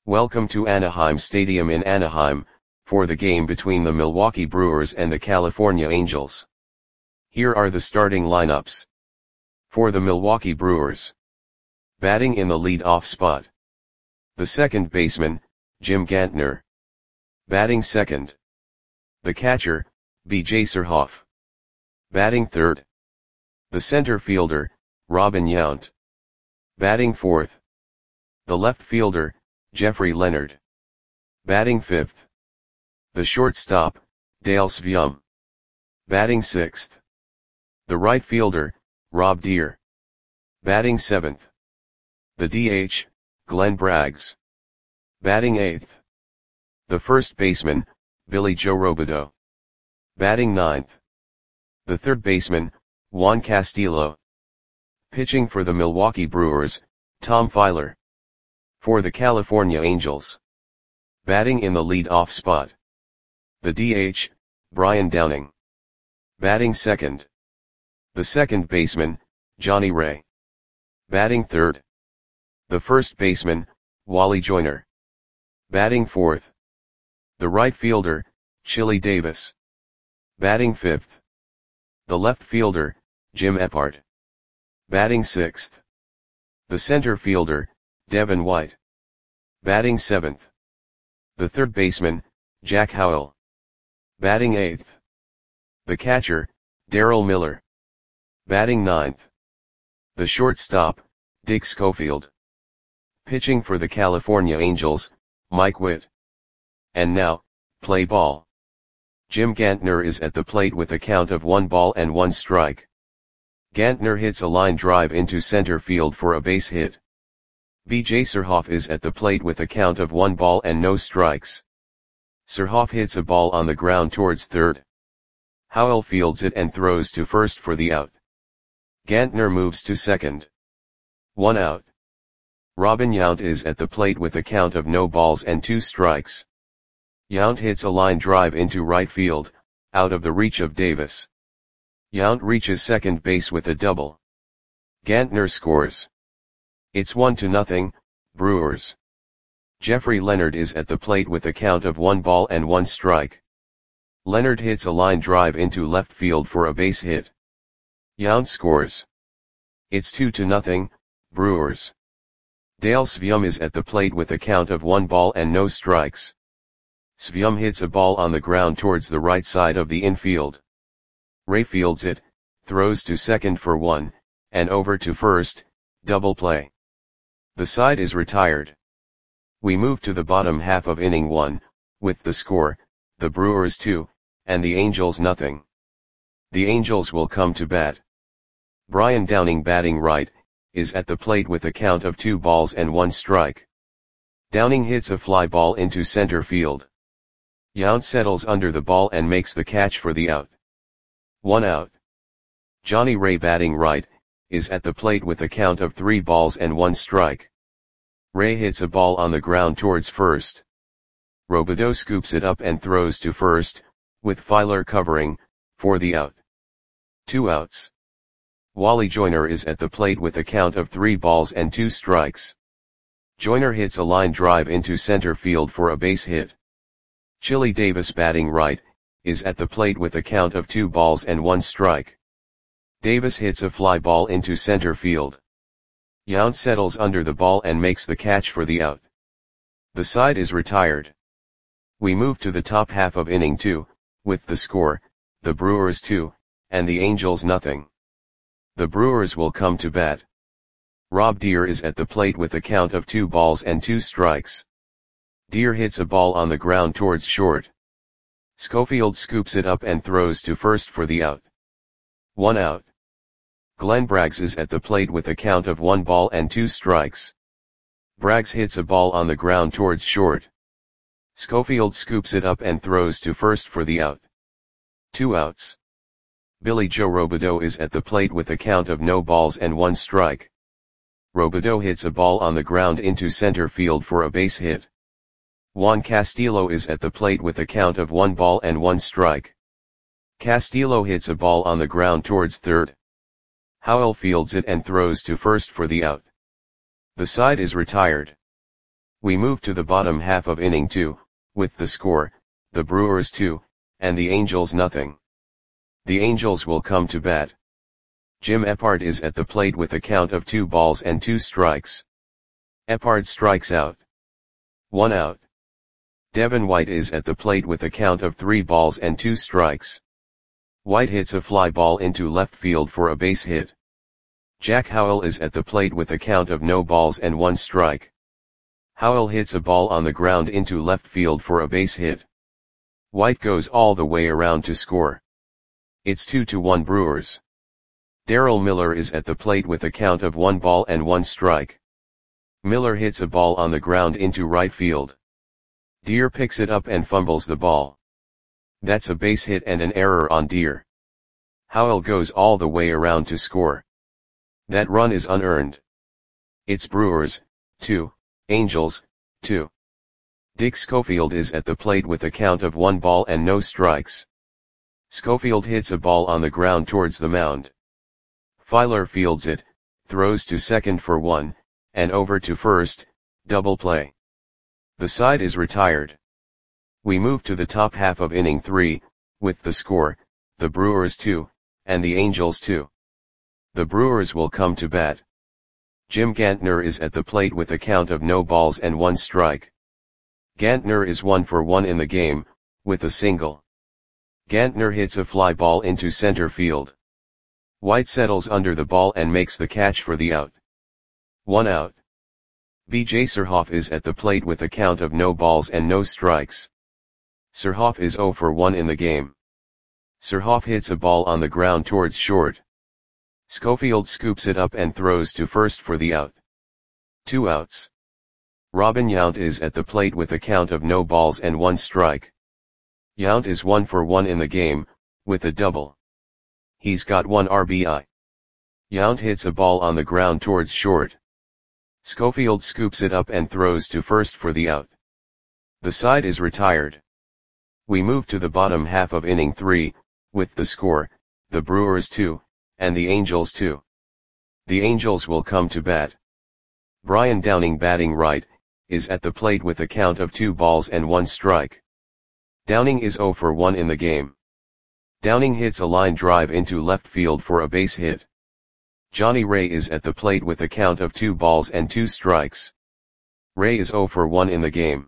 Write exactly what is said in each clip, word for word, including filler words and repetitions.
Welcome to Anaheim Stadium in Anaheim, for the game between the Milwaukee Brewers and the California Angels. Here are the starting lineups. For the Milwaukee Brewers. Batting in the lead-off spot. The second baseman, Jim Gantner. Batting second. The catcher, B J Surhoff. Batting third. The center fielder, Robin Yount. Batting fourth. The left fielder, Jeffrey Leonard. Batting fifth. The shortstop, Dale Sveum. Batting sixth. The right fielder, Rob Deer. Batting seventh. The D H, Glenn Braggs. Batting eighth. The first baseman, Billy Joe Robideau. Batting ninth. The third baseman, Juan Castillo. Pitching for the Milwaukee Brewers, Tom Filer. For the California Angels. Batting in the lead-off spot. The D H, Brian Downing. Batting second. The second baseman, Johnny Ray. Batting third. The first baseman, Wally Joyner. Batting fourth. The right fielder, Chili Davis. Batting fifth. The left fielder, Jim Eppard. Batting sixth. The center fielder, Devin White. Batting seventh. The third baseman, Jack Howell. Batting eighth. The catcher, Darrell Miller. Batting ninth. The shortstop, Dick Schofield. Pitching for the California Angels, Mike Witt. And now, play ball. Jim Gantner is at the plate with a count of one ball and one strike. Gantner hits a line drive into center field for a base hit. B J Surhoff is at the plate with a count of one ball and no strikes. Surhoff hits a ball on the ground towards third. Howell fields it and throws to first for the out. Gantner moves to second. One out. Robin Yount is at the plate with a count of no balls and two strikes. Yount hits a line drive into right field, out of the reach of Davis. Yount reaches second base with a double. Gantner scores. It's one to nothing, Brewers. Jeffrey Leonard is at the plate with a count of one ball and one strike. Leonard hits a line drive into left field for a base hit. Yount scores. It's two to nothing, Brewers. Dale Sveum is at the plate with a count of one ball and no strikes. Sveum hits a ball on the ground towards the right side of the infield. Ray fields it, throws to second for one, and over to first, double play. The side is retired. We move to the bottom half of inning one, with the score, the Brewers two, and the Angels nothing. The Angels will come to bat. Brian Downing, batting right, is at the plate with a count of two balls and one strike. Downing hits a fly ball into center field. Yount settles under the ball and makes the catch for the out. One out. Johnny Ray, batting right, is at the plate with a count of three balls and one strike. Ray hits a ball on the ground towards first. Robideau scoops it up and throws to first, with Filer covering, for the out. Two outs. Wally Joyner is at the plate with a count of three balls and two strikes. Joyner hits a line drive into center field for a base hit. Chili Davis, batting right, is at the plate with a count of two balls and one strike. Davis hits a fly ball into center field. Yount settles under the ball and makes the catch for the out. The side is retired. We move to the top half of inning two, with the score, the Brewers two, and the Angels nothing. The Brewers will come to bat. Rob Deer is at the plate with a count of two balls and two strikes. Deer hits a ball on the ground towards short. Schofield scoops it up and throws to first for the out. One out. Glenn Braggs is at the plate with a count of one ball and two strikes. Braggs hits a ball on the ground towards short. Schofield scoops it up and throws to first for the out. Two outs. Billy Joe Robideau is at the plate with a count of no balls and one strike. Robideau hits a ball on the ground into center field for a base hit. Juan Castillo is at the plate with a count of one ball and one strike. Castillo hits a ball on the ground towards third. Howell fields it and throws to first for the out. The side is retired. We move to the bottom half of inning two, with the score, the Brewers two, and the Angels nothing. The Angels will come to bat. Jim Eppard is at the plate with a count of two balls and two strikes. Eppard strikes out. One out. Devin White is at the plate with a count of three balls and two strikes. White hits a fly ball into left field for a base hit. Jack Howell is at the plate with a count of no balls and one strike. Howell hits a ball on the ground into left field for a base hit. White goes all the way around to score. It's two to one Brewers. Darryl Miller is at the plate with a count of one ball and one strike. Miller hits a ball on the ground into right field. Deer picks it up and fumbles the ball. That's a base hit and an error on Deer. Howell goes all the way around to score. That run is unearned. It's Brewers, two, Angels, two. Dick Schofield is at the plate with a count of one ball and no strikes. Schofield hits a ball on the ground towards the mound. Filer fields it, throws to second for one, and over to first, double play. The side is retired. We move to the top half of inning three, with the score, the Brewers two, and the Angels two. The Brewers will come to bat. Jim Gantner is at the plate with a count of no balls and one strike. Gantner is one for one in the game, with a single. Gantner hits a fly ball into center field. White settles under the ball and makes the catch for the out. One out. B J Surhoff is at the plate with a count of no balls and no strikes. Surhoff is zero for one in the game. Surhoff hits a ball on the ground towards short. Schofield scoops it up and throws to first for the out. Two outs. Robin Yount is at the plate with a count of no balls and one strike. Yount is one for one in the game, with a double. He's got one R B I. Yount hits a ball on the ground towards short. Schofield scoops it up and throws to first for the out. The side is retired. We move to the bottom half of inning three, with the score, the Brewers two, and the Angels two. The Angels will come to bat. Brian Downing, batting right, is at the plate with a count of two balls and one strike. Downing is zero for one in the game. Downing hits a line drive into left field for a base hit. Johnny Ray is at the plate with a count of two balls and two strikes. Ray is zero for one in the game.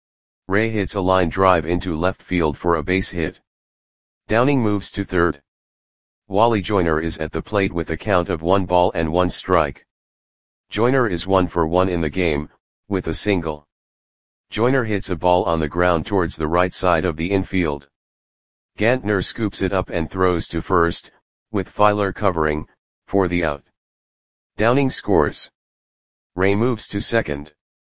Ray hits a line drive into left field for a base hit. Downing moves to third. Wally Joyner is at the plate with a count of one ball and one strike. Joyner is one for one in the game, with a single. Joyner hits a ball on the ground towards the right side of the infield. Gantner scoops it up and throws to first, with Filer covering, for the out. Downing scores. Ray moves to second.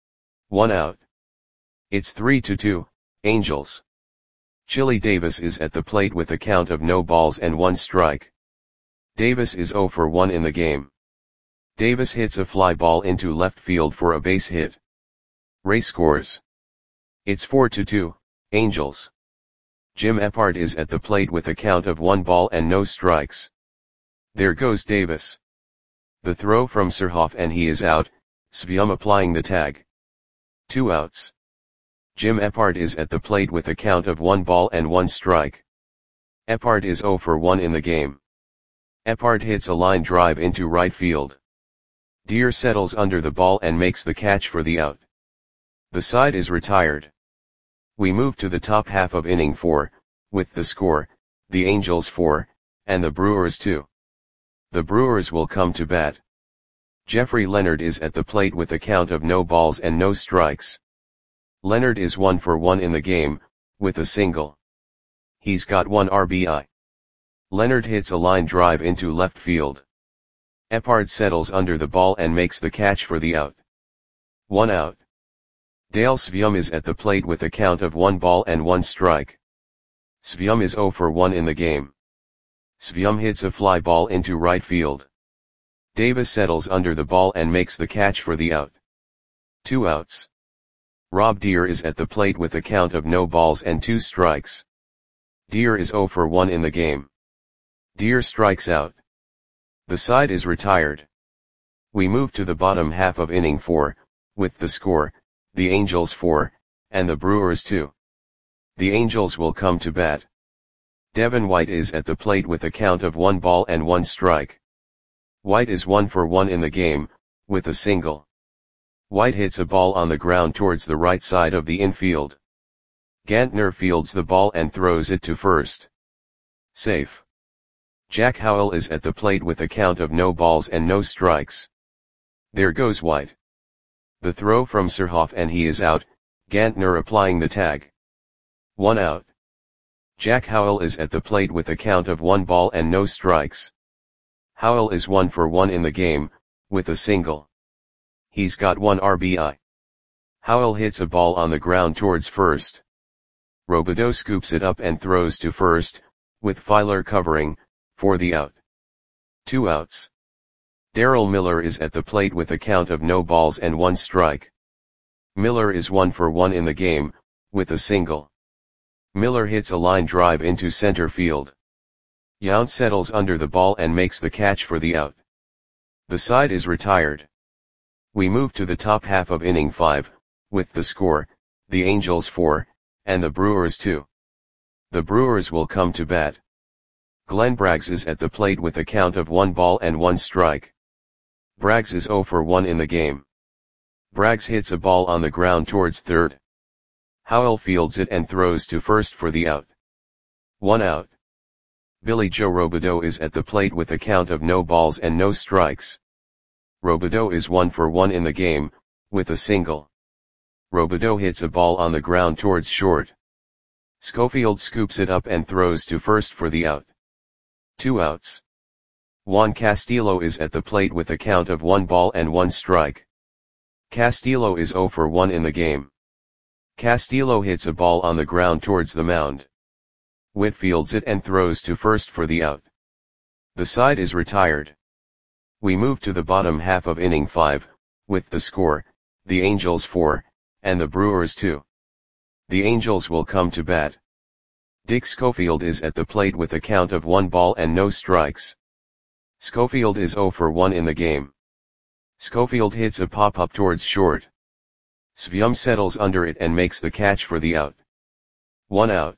One out. It's three to two, Angels. Chili Davis is at the plate with a count of no balls and one strike. Davis is zero for one in the game. Davis hits a fly ball into left field for a base hit. Ray scores. It's four to two, Angels. Jim Eppard is at the plate with a count of one ball and no strikes. There goes Davis. The throw from Surhoff and he is out, Svium applying the tag. Two outs. Jim Eppard is at the plate with a count of one ball and one strike. Eppard is zero for one in the game. Eppard hits a line drive into right field. Deer settles under the ball and makes the catch for the out. The side is retired. We move to the top half of inning four, with the score, the Angels four, and the Brewers two. The Brewers will come to bat. Jeffrey Leonard is at the plate with a count of no balls and no strikes. Leonard is one for one in the game, with a single. He's got one R B I. Leonard hits a line drive into left field. Eppard settles under the ball and makes the catch for the out. One out. Dale Svium is at the plate with a count of one ball and one strike. Svium is zero for one in the game. Svium hits a fly ball into right field. Davis settles under the ball and makes the catch for the out. Two outs. Rob Deer is at the plate with a count of no balls and two strikes. Deer is zero for one in the game. Deer strikes out. The side is retired. We move to the bottom half of inning four, with the score, the Angels four, and the Brewers two. The Angels will come to bat. Devin White is at the plate with a count of one ball and one strike. White is one for one in the game, with a single. White hits a ball on the ground towards the right side of the infield. Gantner fields the ball and throws it to first. Safe. Jack Howell is at the plate with a count of no balls and no strikes. There goes White. The throw from Surhoff and he is out, Gantner applying the tag. One out. Jack Howell is at the plate with a count of one ball and no strikes. Howell is one for one in the game, with a single. He's got one R B I. Howell hits a ball on the ground towards first. Robideau scoops it up and throws to first, with Filer covering, for the out. Two outs. Darrell Miller is at the plate with a count of no balls and one strike. Miller is one for one in the game, with a single. Miller hits a line drive into center field. Yount settles under the ball and makes the catch for the out. The side is retired. We move to the top half of inning five, with the score, the Angels four, and the Brewers two. The Brewers will come to bat. Glenn Braggs is at the plate with a count of one ball and one strike. Braggs is zero for one in the game. Braggs hits a ball on the ground towards third. Howell fields it and throws to first for the out. One out. Billy Joe Robideau is at the plate with a count of no balls and no strikes. Robideau is one for one in the game, with a single. Robideau hits a ball on the ground towards short. Schofield scoops it up and throws to first for the out. Two outs. Juan Castillo is at the plate with a count of one ball and one strike. Castillo is zero for one in the game. Castillo hits a ball on the ground towards the mound. Witt fields it and throws to first for the out. The side is retired. We move to the bottom half of inning five, with the score, the Angels four, and the Brewers two. The Angels will come to bat. Dick Schofield is at the plate with a count of one ball and no strikes. Schofield is zero for one in the game. Schofield hits a pop-up towards short. Svium settles under it and makes the catch for the out. One out.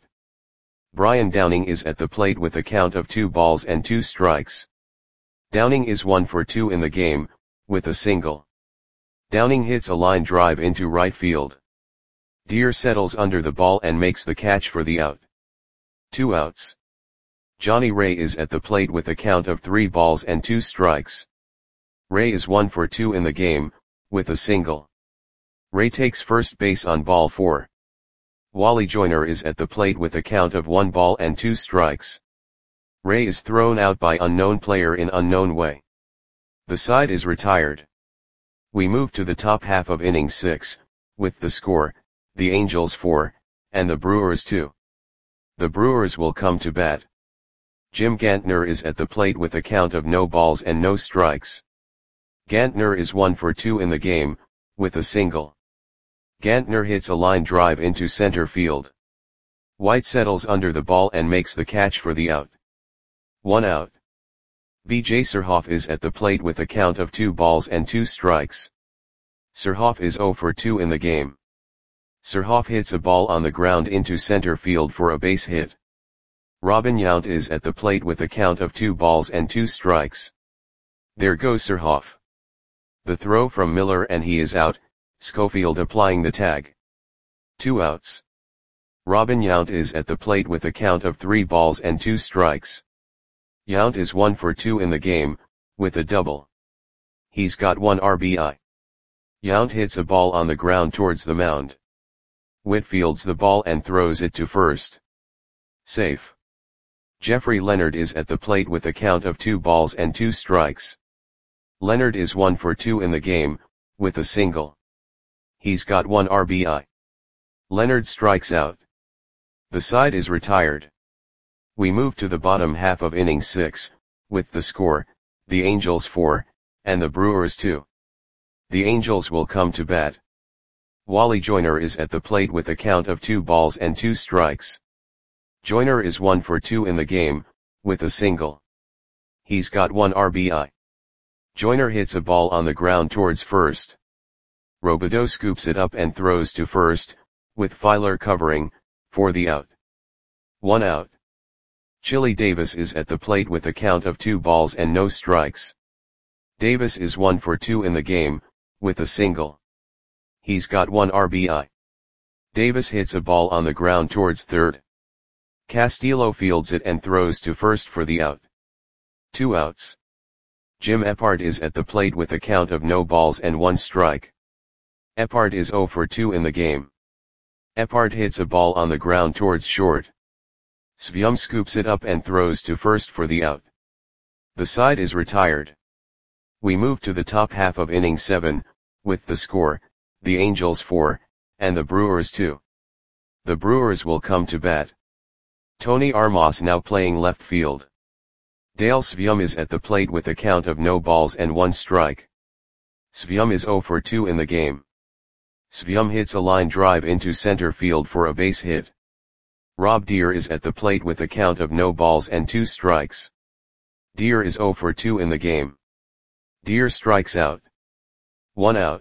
Brian Downing is at the plate with a count of two balls and two strikes. Downing is one for two in the game, with a single. Downing hits a line drive into right field. Deere settles under the ball and makes the catch for the out. Two outs. Johnny Ray is at the plate with a count of three balls and two strikes. Ray is one for two in the game, with a single. Ray takes first base on ball four. Wally Joyner is at the plate with a count of one ball and two strikes. Ray is thrown out by unknown player in unknown way. The side is retired. We move to the top half of inning six, with the score, the Angels four, and the Brewers two. The Brewers will come to bat. Jim Gantner is at the plate with a count of no balls and no strikes. Gantner is one for two in the game, with a single. Gantner hits a line drive into center field. White settles under the ball and makes the catch for the out. One out. B J Surhoff is at the plate with a count of two balls and two strikes. Surhoff is zero for two in the game. Surhoff hits a ball on the ground into center field for a base hit. Robin Yount is at the plate with a count of two balls and two strikes. There goes Surhoff. The throw from Miller and he is out, Schofield applying the tag. Two outs. Robin Yount is at the plate with a count of three balls and two strikes. Yount is one for two in the game, with a double. He's got one R B I. Yount hits a ball on the ground towards the mound. Witt fields the ball and throws it to first. Safe. Jeffrey Leonard is at the plate with a count of two balls and two strikes. Leonard is one for two in the game, with a single. He's got one R B I. Leonard strikes out. The side is retired. We move to the bottom half of inning six, with the score, the Angels four, and the Brewers two. The Angels will come to bat. Wally Joyner is at the plate with a count of two balls and two strikes. Joyner is one for two in the game, with a single. He's got one R B I. Joyner hits a ball on the ground towards first. Robideau scoops it up and throws to first, with Filer covering, for the out. One out. Chili Davis is at the plate with a count of two balls and no strikes. Davis is one for two in the game, with a single. He's got one R B I. Davis hits a ball on the ground towards third. Castillo fields it and throws to first for the out. Two outs. Jim Eppard is at the plate with a count of no balls and one strike. Eppard is zero for two in the game. Eppard hits a ball on the ground towards short. Svyum scoops it up and throws to first for the out. The side is retired. We move to the top half of inning seven, with the score, the Angels four, and the Brewers two. The Brewers will come to bat. Tony Armas now playing left field. Dale Svyum is at the plate with a count of no balls and one strike. Svyum is zero for two in the game. Svyum hits a line drive into center field for a base hit. Rob Deer is at the plate with a count of no balls and two strikes. Deer is zero for two in the game. Deer strikes out. One out.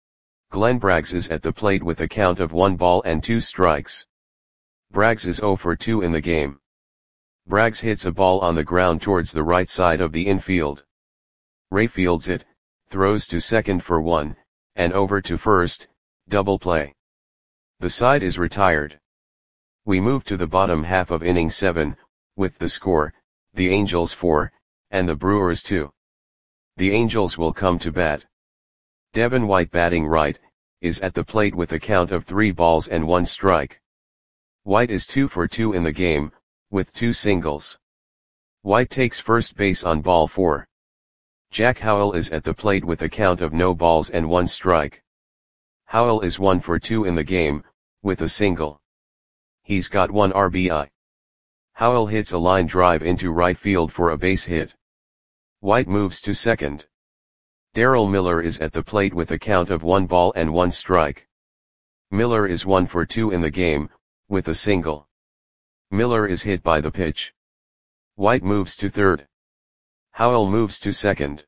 Glenn Braggs is at the plate with a count of one ball and two strikes. Braggs is zero for two in the game. Braggs hits a ball on the ground towards the right side of the infield. Ray fields it, throws to second for one, and over to first, double play. The side is retired. We move to the bottom half of inning seven, with the score, the Angels four, and the Brewers two. The Angels will come to bat. Devin White batting right, is at the plate with a count of three balls and one strike. White is two for two in the game, with two singles. White takes first base on ball four. Jack Howell is at the plate with a count of no balls and one strike. Howell is one for two in the game, with a single. He's got one R B I. Howell hits a line drive into right field for a base hit. White moves to second. Darrell Miller is at the plate with a count of one ball and one strike. Miller is one for two in the game, with a single. Miller is hit by the pitch. White moves to third. Howell moves to second.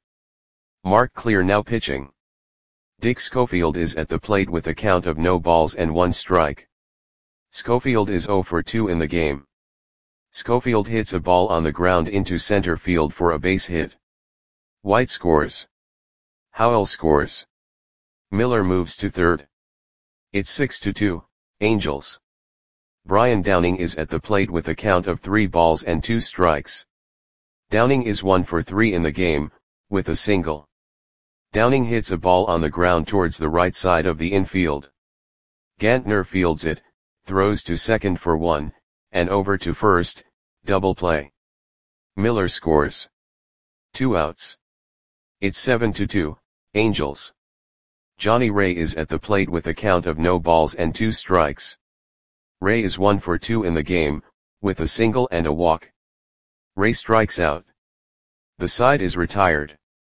Mark Clear now pitching. Dick Schofield is at the plate with a count of no balls and one strike. Schofield is zero for two in the game. Schofield hits a ball on the ground into center field for a base hit. White scores. Howell scores. Miller moves to third. It's six to two, Angels. Brian Downing is at the plate with a count of three balls and two strikes. Downing is one for three in the game, with a single. Downing hits a ball on the ground towards the right side of the infield. Gantner fields it, throws to second for one, and over to first, double play. Miller scores. Two outs. It's seven to two, Angels. Johnny Ray is at the plate with a count of no balls and two strikes. Ray is one for two in the game, with a single and a walk. Ray strikes out. The side is retired.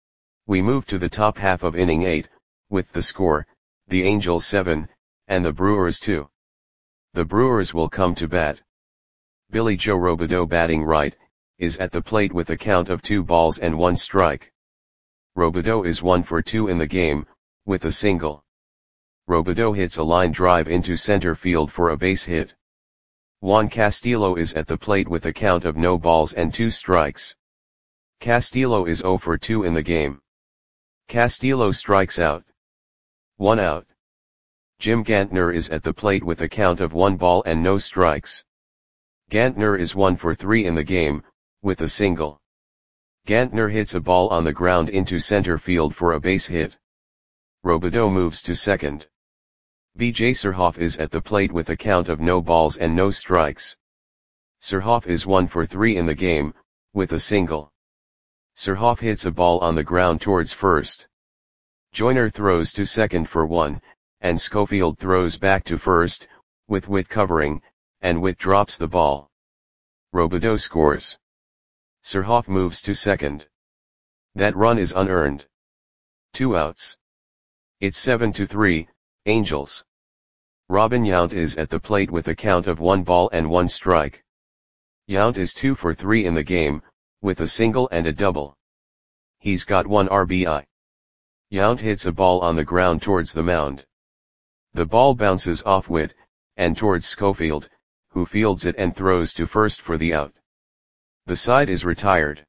We move to the top half of inning eight, with the score, the Angels seven, and the Brewers two. The Brewers will come to bat. Billy Joe Robideau batting right, is at the plate with a count of two balls and one strike. Robideau is one for two in the game, with a single. Robideau hits a line drive into center field for a base hit. Juan Castillo is at the plate with a count of no balls and two strikes. Castillo is zero for two in the game. Castillo strikes out. One out. Jim Gantner is at the plate with a count of one ball and no strikes. Gantner is one for three in the game, with a single. Gantner hits a ball on the ground into center field for a base hit. Robideau moves to second. B J Surhoff is at the plate with a count of no balls and no strikes. Surhoff is one for three in the game, with a single. Surhoff hits a ball on the ground towards first. Joyner throws to second for one, and Schofield throws back to first, with Witt covering, and Witt drops the ball. Robideau scores. Surhoff moves to second. That run is unearned. Two outs. It's seven to three, Angels. Robin Yount is at the plate with a count of one ball and one strike. Yount is two for three in the game, with a single and a double. He's got one R B I. Yount hits a ball on the ground towards the mound. The ball bounces off Witt, and towards Schofield, who fields it and throws to first for the out. The side is retired.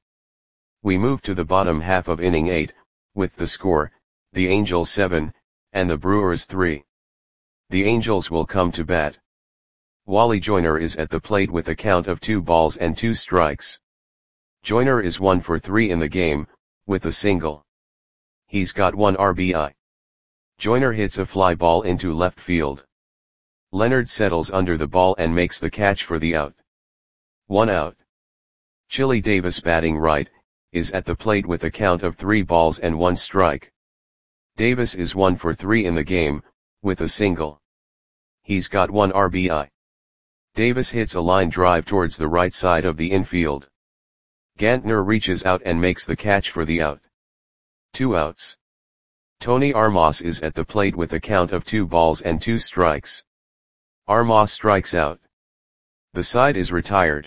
We move to the bottom half of inning eight, with the score, the Angels seven, and the Brewers three. The Angels will come to bat. Wally Joyner is at the plate with a count of two balls and two strikes. Joyner is one for three in the game, with a single. He's got one R B I. Joyner hits a fly ball into left field. Leonard settles under the ball and makes the catch for the out. One out. Chili Davis, batting right, is at the plate with a count of three balls and one strike. Davis is one for three in the game, with a single. He's got one R B I. Davis hits a line drive towards the right side of the infield. Gantner reaches out and makes the catch for the out. Two outs. Tony Armas is at the plate with a count of two balls and two strikes. Armas strikes out. The side is retired.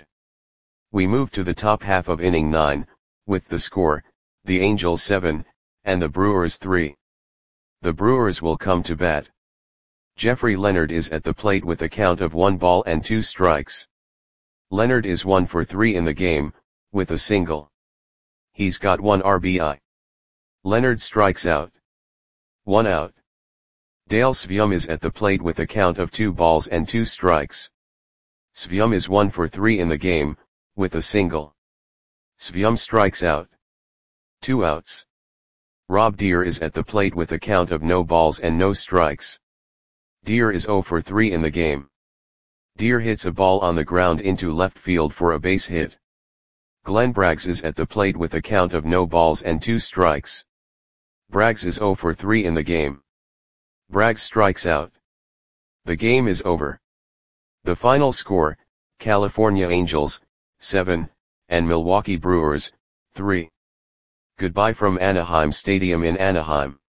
We move to the top half of inning nine, with the score, the Angels seven, and the Brewers three. The Brewers will come to bat. Jeffrey Leonard is at the plate with a count of one ball and two strikes. Leonard is one for three in the game, with a single. He's got one R B I. Leonard strikes out. One out. Dale Sveum is at the plate with a count of two balls and two strikes. Sveum is one for three in the game, with a single. Sveum strikes out. Two outs. Rob Deer is at the plate with a count of no balls and no strikes. Deer is zero for three in the game. Deer hits a ball on the ground into left field for a base hit. Glenn Braggs is at the plate with a count of no balls and two strikes. Braggs is zero for three in the game. Braggs strikes out. The game is over. The final score, California Angels, seven, and Milwaukee Brewers, three. Goodbye from Anaheim Stadium in Anaheim.